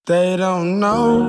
They don't know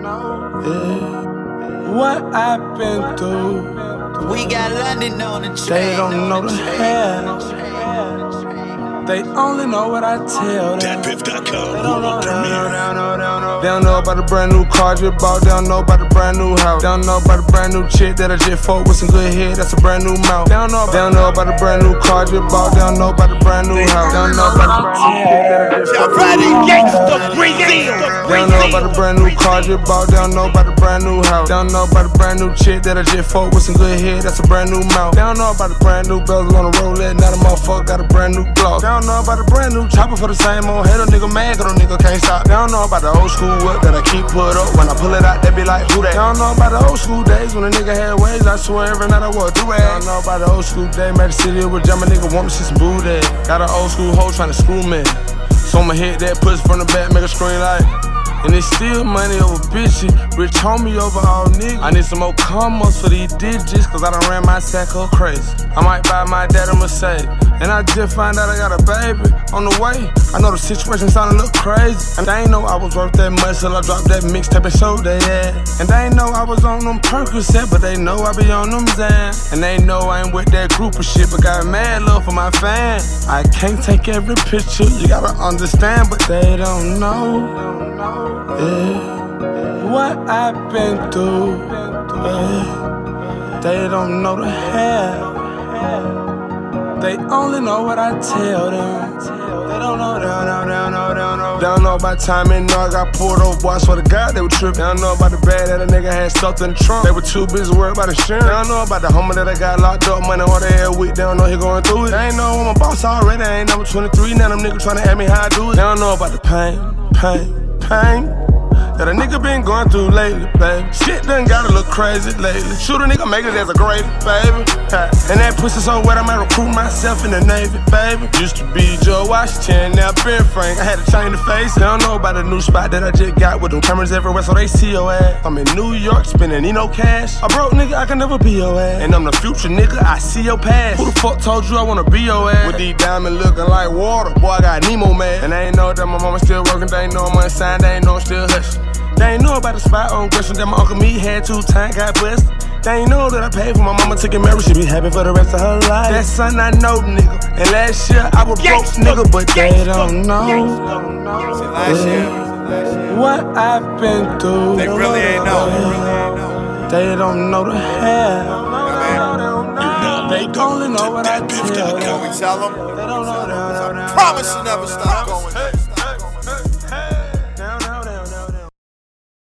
what I've been through. We got London on the train. They don't know the hell. They only know what I tell them. DatPiff.com. They don't know about the brand new car just bought. They don't know about the brand new house. They don't know about the brand new chick that I just fucked with some good head. That's a brand new mouth. They don't know about the brand new car just bought. They don't know about the brand new house. They don't know about the brand new chick that I just fucked with. They don't know about the brand new car just bought. They don't know about the brand new house. They don't know about the brand new chick that I just fucked with some good head. That's a brand new mouth. They don't know about the brand new bezel on the Rolex. Now the motherfucker got a brand new gloss. They don't know about the brand new chopper for the same old head. A nigga mad, cause a nigga can't stop. They don't know about the old school whip that I keep put up. When I pull it out, they be like, who that? They don't know about the old school days when a nigga had waves. I swear every night I wore do rag. They don't know about the old school day. Made the city with jump, a nigga want to see some booty. Got an old school hoe tryna screw me. So I'ma hit that pussy from the back, make a scream like. And it's still money over bitches. Rich homie over all niggas. I need some more commas for these digits, cause I done ran my sack up crazy. I might buy my dad a Mercedes. And I just find out I got a baby on the way. I know the situation sounding a little crazy. And they ain't know I was worth that much till I dropped that mixtape and showed they ass. And they ain't know I was on them Percocet, but they know I be on them Zan. And they know I ain't with that group of shit, but got mad love for my fans. I can't take every picture, you gotta understand, but they don't know what I've been through. They don't know the hell. They only know what I tell them. They don't know, they don't know about timing. No, I got pulled over, boy, I swear to God they were tripping. They don't know about the bag that a nigga had stuffed in the trunk. They were too busy worried about insurance. They don't know about the homer that I got locked up, money all the hell week. They don't know he going through it. They ain't know I'm a boss already, I ain't number 23. Now them niggas tryna ask me how I do it. They don't know about the pain that a nigga been going through lately, baby. Shit done got a little crazy lately. Shoot a nigga, make it as a grade, baby. And that pussy so wet, I might recruit myself in the Navy, baby. Used to be Joe Washington, now Ben Frank. I had to change the face. They don't know about the new spot that I just got with them cameras everywhere, so they see your ass. I'm in New York, spending no cash. A broke nigga, I can never be your ass. And I'm the future nigga, I see your past. Who the fuck told you I wanna be your ass? With these diamonds looking like water, boy, I got Nemo mad. And they ain't know that my mama still working, they ain't know I'm unsigned, they ain't know I'm still hushing. They ain't know about the spot on Gresham that my Uncle Me had 2 times, got busted. They ain't know that I paid for my mama to get married, she be happy for the rest of her life. That son I know, nigga. And last year I was broke, nigga, but they don't know what I've been through. They really ain't know. They don't know the hell. They only know what I tell them. Can we tell them? They don't know. Promise to never stop going.